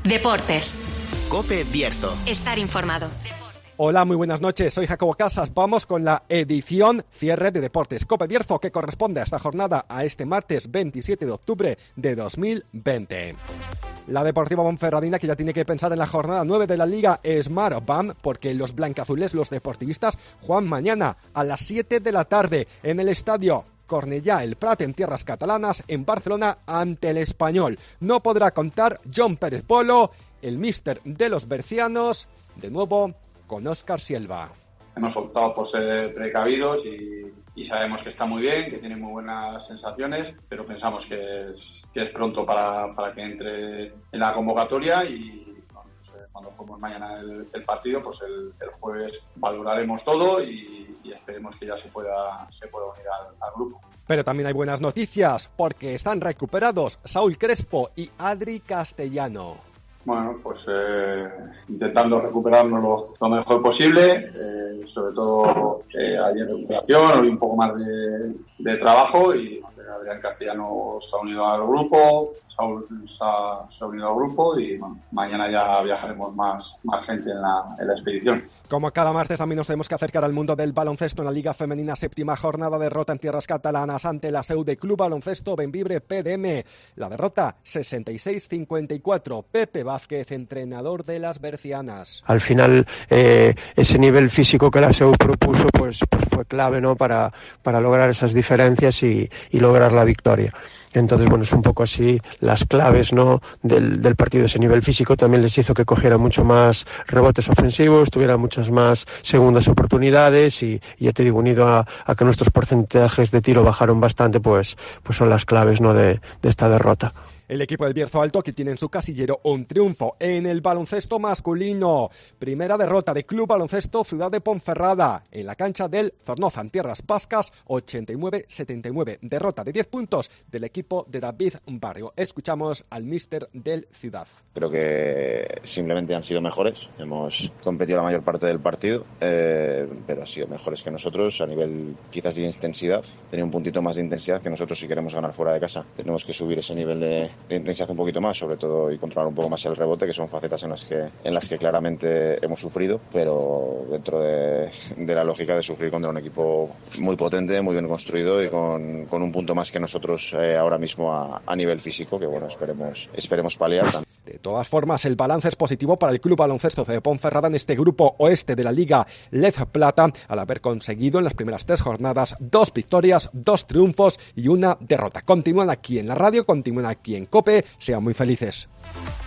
Deportes. COPE Bierzo. Estar informado. Hola, muy buenas noches. Soy Jacobo Casas. Vamos con la edición cierre de Deportes COPE Bierzo, que corresponde a esta jornada, a este martes 27 de octubre de 2020. La Deportiva Ponferradina, que ya tiene que pensar en la jornada 9 de la Liga Smart BAM, porque los blancazules, los deportivistas, juegan mañana a las 7 de la tarde en el estadio Cornellà El Prat, en tierras catalanas, en Barcelona, ante el Español. No podrá contar John Pérez Polo, el míster de los bercianos, de nuevo con Óscar Silva. Hemos optado por ser precavidos y sabemos que está muy bien, que tiene muy buenas sensaciones, pero pensamos que es pronto para que entre en la convocatoria y cuando juguemos mañana el partido, pues el jueves valoraremos todo y esperemos que ya se pueda unir al grupo. Pero también hay buenas noticias, porque están recuperados Saúl Crespo y Adri Castellano. Bueno, pues intentando recuperarnos lo mejor posible, sobre todo ayer en recuperación, hoy un poco más de trabajo y Adrián Castellano se ha unido al grupo, Saúl se ha unido al grupo y bueno, mañana ya viajaremos más gente en la expedición. Como cada martes también nos tenemos que acercar al mundo del baloncesto en la Liga Femenina, séptima jornada, derrota en tierras catalanas ante la SEU de Club Baloncesto Bembibre PDM. La derrota 66-54. Pepe Vázquez, entrenador de las bercianas. Al final ese nivel físico que la SEU propuso pues fue clave, ¿no? para lograr esas diferencias y lograr la victoria. Entonces, bueno, es un poco así las claves, ¿no? del partido. Ese nivel físico también les hizo que cogiera mucho más rebotes ofensivos, tuviera muchas más segundas oportunidades y ya te digo, unido a que nuestros porcentajes de tiro bajaron bastante, pues son las claves, ¿no? de esta derrota. El equipo del Bierzo Alto, que tiene en su casillero un triunfo en el baloncesto masculino. Primera derrota de Club Baloncesto Ciudad de Ponferrada en la cancha del Zornoza, en tierras vascas, 89-79. Derrota de 10 puntos del equipo de David Barrio. Escuchamos al míster del Ciudad. Creo que simplemente han sido mejores. Hemos competido la mayor parte del partido, pero han sido mejores que nosotros a nivel quizás de intensidad. Tenía un puntito más de intensidad que nosotros si queremos ganar fuera de casa. Tenemos que subir ese nivel de intensidad un poquito más, sobre todo, y controlar un poco más el rebote, que son facetas en las que claramente hemos sufrido, pero dentro de la lógica de sufrir contra un equipo muy potente, muy bien construido y con un punto más que nosotros ahora mismo a nivel físico, que bueno, esperemos paliar también. De todas formas, el balance es positivo para el Club Baloncesto de Ponferrada en este grupo oeste de la Liga Lez Plata, al haber conseguido en las primeras 3 jornadas 2 victorias, 2 triunfos y 1 derrota. Continúan aquí en la radio, continúan aquí en COPE. Sean muy felices.